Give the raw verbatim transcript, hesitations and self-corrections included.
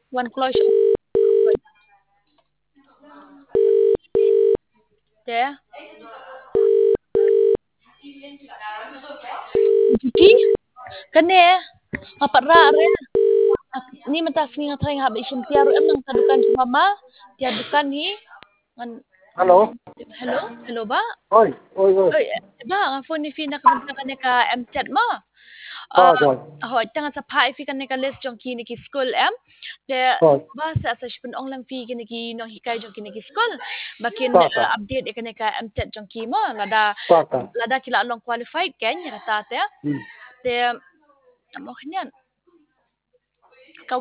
One close. There. Di? Kane. Apa ra ra? Ni mata singa thai ngab isim tiaru em nang tadukan mama. Tiadukan hi. Hello. Hello, hello ba? Oi, oi, oi. Oi, ba ang phone ni Fina kamunta ka ka em chat mo. Rồi, Uh, rồi, hồi tanga sa pai fi kan ka list jong ki ni ki school em. Te rồi, ba sa sa shpun ong lang fi ki ki no hikai jong ki ni ki school. Bakin ta ta, uh, update e kan ka em chat jong ki mo lada ta ta. lada kila long qualified kan ya ta te. Ừ. Te mo kanyan